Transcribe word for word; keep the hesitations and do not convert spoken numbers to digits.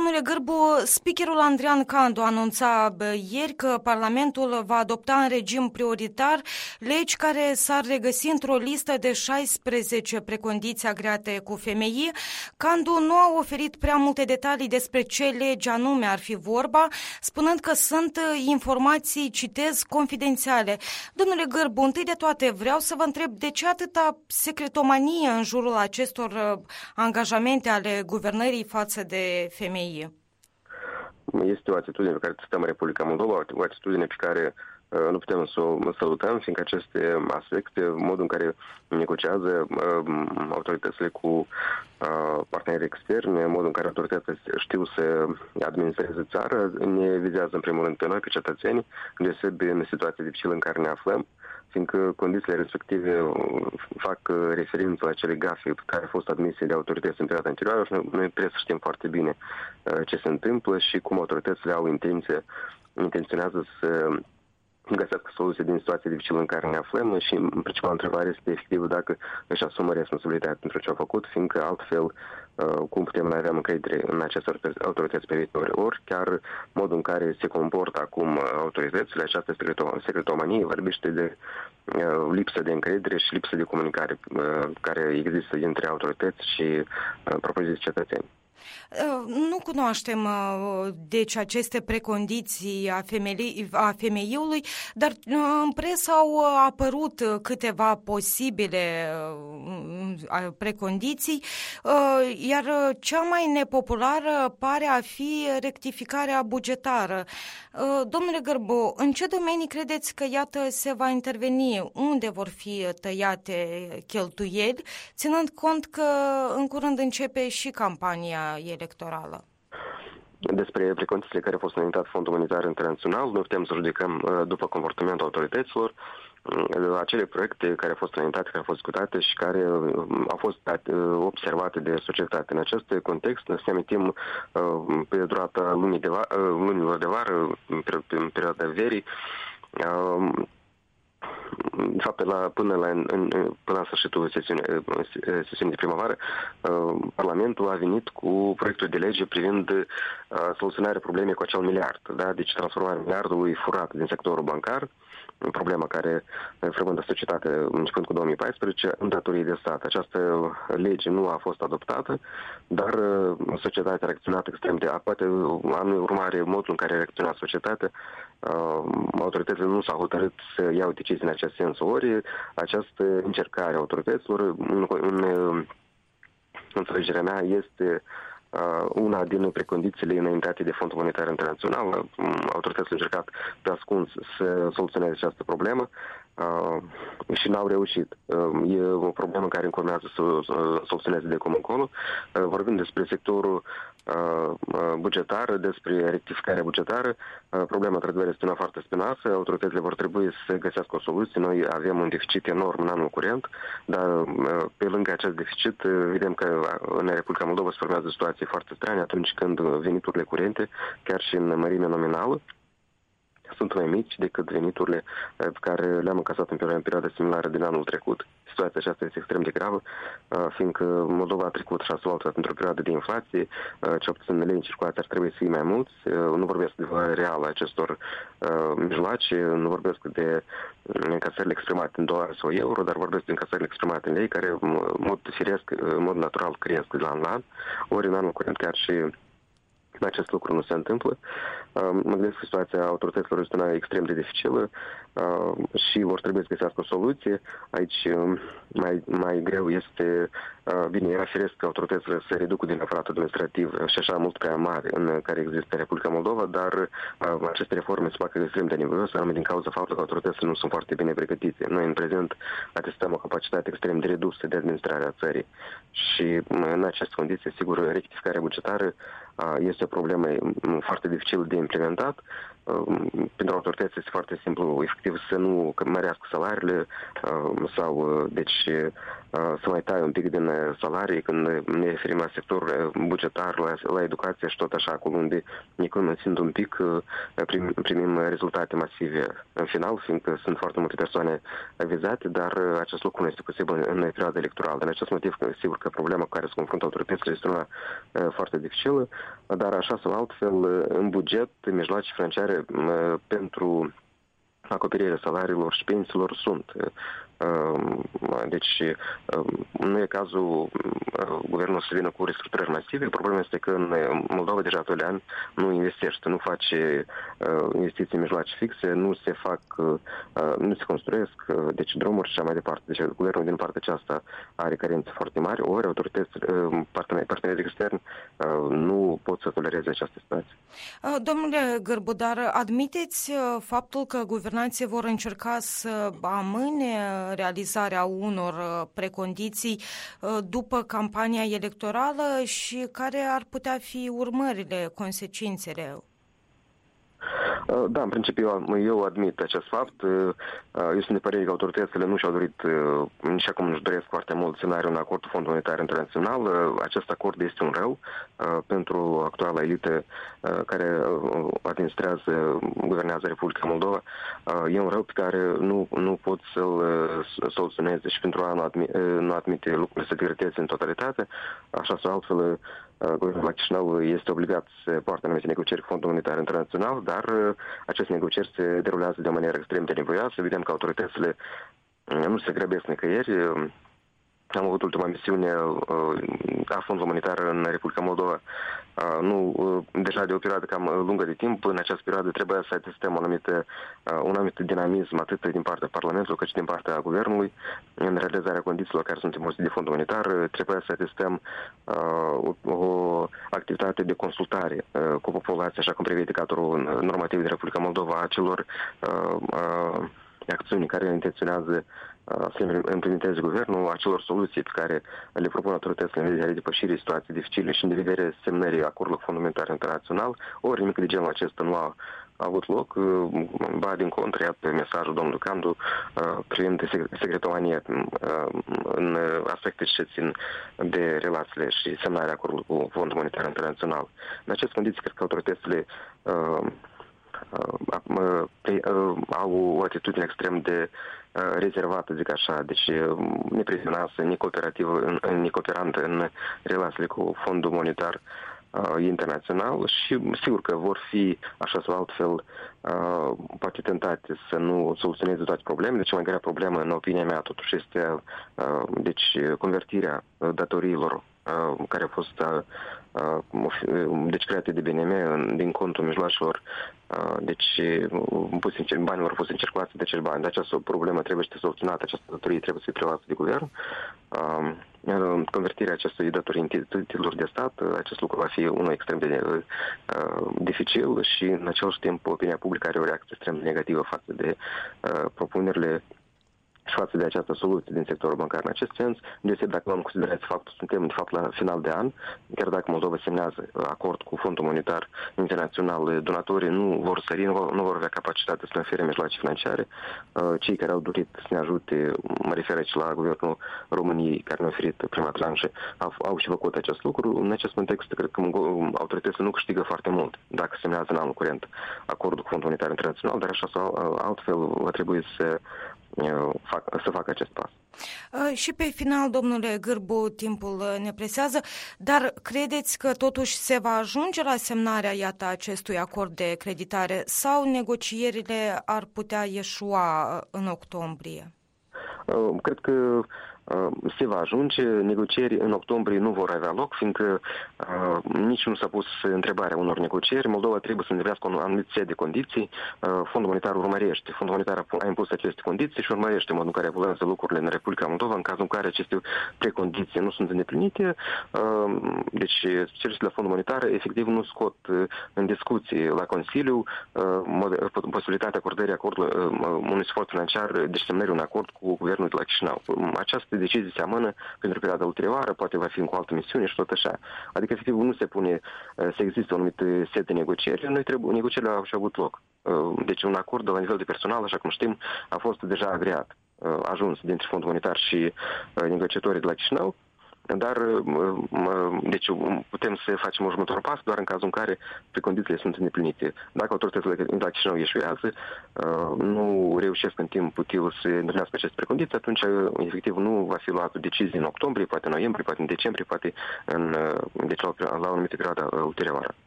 Domnule Gârbu, speakerul Andrian Candu anunța ieri că Parlamentul va adopta în regim prioritar legi care s-ar regăsi într-o listă de șaisprezece precondiții agreate cu F M I. Candu nu a oferit prea multe detalii despre ce legi anume ar fi vorba, spunând că sunt informații, citez, confidențiale. Domnule Gârbu, întâi de toate vreau să vă întreb de ce atâta secretomanie în jurul acestor angajamente ale guvernării față de F M I? Este o atitudine pe care stăm în Republica Moldova, o atitudine pe care uh, nu putem să o salutăm, fiindcă aceste aspecte, modul în care negociază uh, autoritățile cu uh, parteneri externi, modul în care autoritățile știu să administreze țara, ne vizează în primul rând pe noi, pe cetățeni, deosebi în situația dificilă în care ne aflăm, fiindcă condițiile respective fac referință la acele gafe care au fost admise de autorități în perioada anterioară și noi trebuie să știm foarte bine ce se întâmplă și cum autoritățile au intenție, intenționează să găsească soluții din situația dificilă în care ne aflăm și principala întrebare este efectiv dacă își asumă responsabilitatea pentru ce au făcut, fiindcă altfel cum putem noi avea încredere în aceste autorități pe viitor. Ori chiar modul în care se comportă acum autoritățile, această secretomanie vorbește de lipsă de încredere și lipsă de comunicare care există dintre autorități și propoziții cetățeni. Nu cunoaștem, deci, aceste precondiții a F M I-ului, dar în presă au apărut câteva posibile precondiții, iar cea mai nepopulară pare a fi rectificarea bugetară. Domnule Gârbu, în ce domenii credeți că, iată, se va interveni? Unde vor fi tăiate cheltuieli, ținând cont că în curând începe și campania electorală? Despre precondițiile care au fost înaintate Fondul Monetar Internațional, noi putem să judecăm după comportamentul autorităților acele proiecte care au fost înaintate, care au fost discutate și care au fost observate de societate. În acest context, să ne amintim pe durata lunii de var, lunilor de vară, în perioada verii, de fapt, la, până, la, în, până la sfârșitul sesiunii, sesiunii de primăvară, Parlamentul a venit cu proiectul de lege privind soluționarea problemei cu acel miliard, da? Deci transformarea miliardului furat din sectorul bancar, problema care frământă societatea începând cu două mii paisprezece, în datorii de stat. Această lege nu a fost adoptată, dar societatea a reacționat extrem de... Poate, în urmare, modul în care a reacționat societatea, autoritățile nu s-au hotărât să iau decizii în acest sens. Ori această încercare a autorităților, în, în înțelegerea mea, este una din precondițiile înaintate de Fondul Monetar Internațional. Autoritățile au încercat pe ascuns să soluționeze această problemă și n-au reușit. E o problemă care urmează să soluționeze de acum încolo. Vorbim despre sectorul bugetar, despre rectificarea bugetară. Problema, într-adevăr, este una foarte spinoasă. Autoritățile vor trebui să găsească o soluție. Noi avem un deficit enorm în anul curent, dar pe lângă acest deficit, vedem că în Republica Moldova se formează situații foarte strane atunci când veniturile curente, chiar și în mărime nominală, sunt mai mici decât veniturile pe care le-am încasat în perioada similară din anul trecut. Situația aceasta este extrem de gravă, fiindcă Moldova a trecut și a asfaltat într-o perioadă de inflație, ce obțin lei în circulație ar trebui să fie mai mulți. Nu vorbesc de valoarea reală a acestor mijloace, nu vorbesc de încasările exprimate în dolari sau euro, dar vorbesc de încasările exprimate în lei, care în mod firesc, în mod natural cresc de la an la an, ori în anul curent chiar și acest lucru nu se întâmplă. Mă gândesc că situația autorităților este una extrem de dificilă și vor trebui să găsească o soluție. Aici mai, mai greu este, bine, era firesc că autoritățile se reducă din aparatul administrativ și așa mult prea mare în care există în Republica Moldova, dar aceste reforme se fac extrem de nevoioase, anume din cauza faptului că autoritățile nu sunt foarte bine pregătite. Noi în prezent atestăm o capacitate extrem de redusă de administrare a țării și în aceste condiții, sigur, rectificarea bugetară este o problemă foarte dificil de implementat pentru autorități este foarte simplu, efectiv, să nu mărească salariile sau, deci, să mai taie un pic din salarii când ne referim la sectorul bugetar, la, la educație și tot așa, acolo unde ne economisind un pic, prim, primim rezultate masive în final, fiindcă sunt foarte multe persoane vizate, dar acest lucru nu este posibil în perioada electorală. Din acest motiv, sigur că problema cu care se confruntă autoritățile este una foarte dificilă, dar așa sau altfel, în buget, mijloace financiare pentru acoperirea salariilor și pensiilor sunt. Deci nu e cazul guvernul să vină cu restructurări masive. Problema este că în Moldova deja doi ani nu investește, nu face investiții în mijloace fixe, nu se fac, nu se construiesc, deci drumuri și așa mai departe. Deci guvernul din partea aceasta are carențe foarte mari, ori autorități, parteneri, partenerii externi nu pot să tolereze această situație. Domnule Gârbu, dar admiteți faptul că guvernanții vor încerca să amâne realizarea unor precondiții după campania electorală și care ar putea fi urmările, consecințele? Da, în principiu eu admit acest fapt. Eu sunt de părere că autoritățile nu și-au dorit, nici acum nu-și doresc foarte mult semnarea un acord cu Fondul Monetar Internațional. Acest acord este un rău pentru actuala elită care administrează, guvernează Republica Moldova. E un rău pe care nu, nu pot să-l soluționeze și pentru a nu admite, nu admite lucrurile să degradeze în totalitate. Așa sau altfel, guvernul la Chișinău este obligat să poartă anumite negocieri cu Fondul Monetar Internațional, dar aceste negocieri se derulează de o manieră extrem de nevoioasă. Vedem că autoritățile nu se grăbesc nicăieri. Am avut ultima misiune a Fondului Monetar în Republica Moldova, nu, deja de o perioadă cam lungă de timp. În această perioadă trebuia să atestăm un anumit, un anumit dinamism atât din partea Parlamentului cât și din partea Guvernului în realizarea condițiilor care sunt impuse de Fondul Monetar. Trebuia să atestăm uh, o activitate de consultare uh, cu populația, așa cum prevede cadrul normativ din Republica Moldova, a celor uh, uh, acțiuni care intenționează să implementeze guvernul, acelor soluții pe care le propun autoritățile în vederea depășirii situații dificile și în vederea semnării acordului cu Fondul Monetar Internațional, ori nimic de genul acesta nu a, a avut loc. Ba din contră, iată mesajul domnului Candu privind secretomanie în aspecte ce țin de relațiile și semnarea acordului cu Fondul Monetar Internațional. În aceste condiții, cred că autoritățile au o atitudine extrem de rezervată, zic așa, deci neprietenoasă, necooperativă, necooperantă în relațiile cu Fondul Monetar Internațional și sigur că vor fi, așa sau altfel, poate tentate să nu soluționeze toate problemele. Deci, mai grea problemă, în opinia mea, totuși este deci, convertirea datoriilor care au fost deci create de B N M din contul mijloacelor, deci banii vor fost în circulație de acești bani. De această problemă trebuie să fie soluționată, această datorie trebuie să fie preluată de guvern. Convertirea acestui datorii în titluri de stat, acest lucru va fi unul extrem de dificil și în același timp opinia publică are o reacție extrem de negativă față de propunerile și față de această soluție din sectorul bancar. În acest sens, deosebit dacă luăm în considerație faptul, suntem de fapt la final de an, chiar dacă Moldova semnează acord cu Fondul Monetar Internațional, donatorii nu vor sări, nu vor, nu vor avea capacitate să ne ofere mijloace financiare. Cei care au dorit să ne ajute, mă refer aici la Guvernul României, care ne-a oferit prima tranșă, au, au și făcut acest lucru. În acest context, cred că autoritățile nu câștigă foarte mult dacă semnează în anul curent acordul cu Fondul Monetar Internațional, dar așa sau altfel va trebui să Fac, să facă acest pas. Și pe final, domnule Gârbu, timpul ne presează, dar credeți că totuși se va ajunge la semnarea, iată, acestui acord de creditare sau negocierile ar putea ieșua în octombrie? Cred că se va ajunge. Negocieri în octombrie nu vor avea loc, fiindcă uh, nici nu s-a pus întrebarea unor negocieri. Moldova trebuie să îndeplinească un anumit set de condiții. Uh, Fondul Monetar urmărește. Fondul Monetar a impus aceste condiții și urmărește modul în care evoluează lucrurile în Republica Moldova, în cazul în care aceste precondiții nu sunt îndeplinite. Uh, deci, cererile la Fondul Monetar efectiv nu scot în discuții la Consiliu uh, posibilitatea acordării acordului uh, unui suport financiar, deci semnării un acord cu Guvernul de la Chișinău. Această decizie se amână pentru perioada ulterioară, poate va fi cu altă misiune și tot așa. Adică, efectiv, nu se pune să existe un anumit set de negocieri. Noi trebuie, negocierile au și avut loc. Deci un acord la nivel de personal, așa cum știm, a fost deja agreat, ajuns dintre Fondul Monetar și negociatorii de la Chișinău, dar deci putem să facem următorul pas doar în cazul în care precondițiile sunt îndeplinite. Dacă autoritățile de la Chișinău eșuează, nu reușesc în timp util să îndeplinească aceste precondiții, atunci efectiv nu va fi luată decizie în octombrie, poate în noiembrie, poate în decembrie, poate în, deci la, la o anumită perioadă ulterioară.